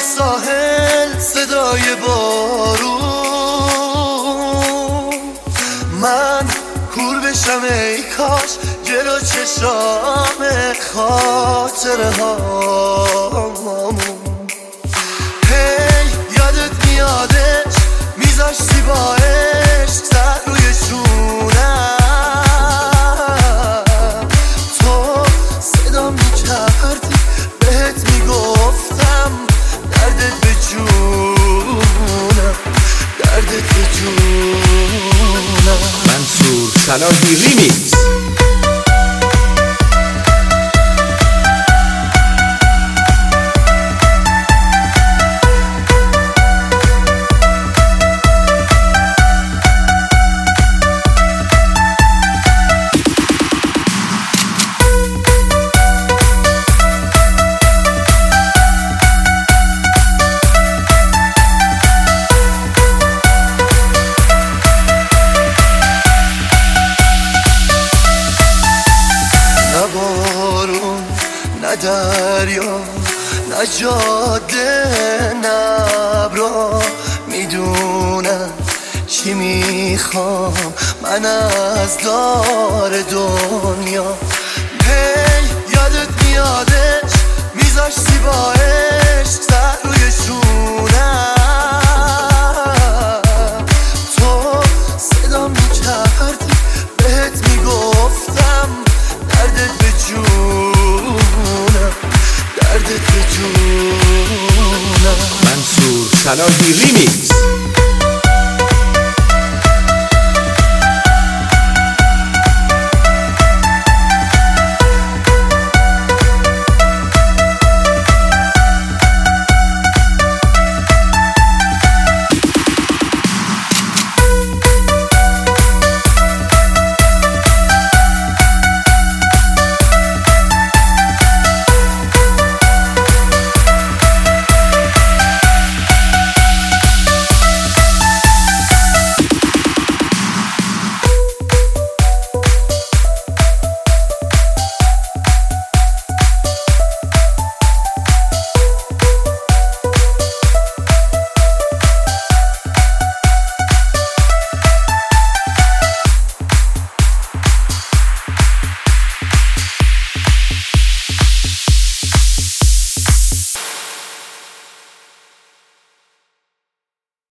ساحل صدای بارون، من کور بشم ای کاش جلو چشام خاطره هامون. هی یادت میادش میذاشتی با عشق سر روی شونم، تو صدا میکردی بهت میگفتم دردت به جونم، دردت به جونم. منصور صلاحی ریمیکس. نه دریا نه جاده نه ابرا میدونم چی میخوام من از دار دنیا. هی یادت میادش میذاشتی با عشق سر روی شونم، تو صدا میکردی بهت میگفتم دردت به جونم، دردت به جونم. منصور صلاحی ریمیکس.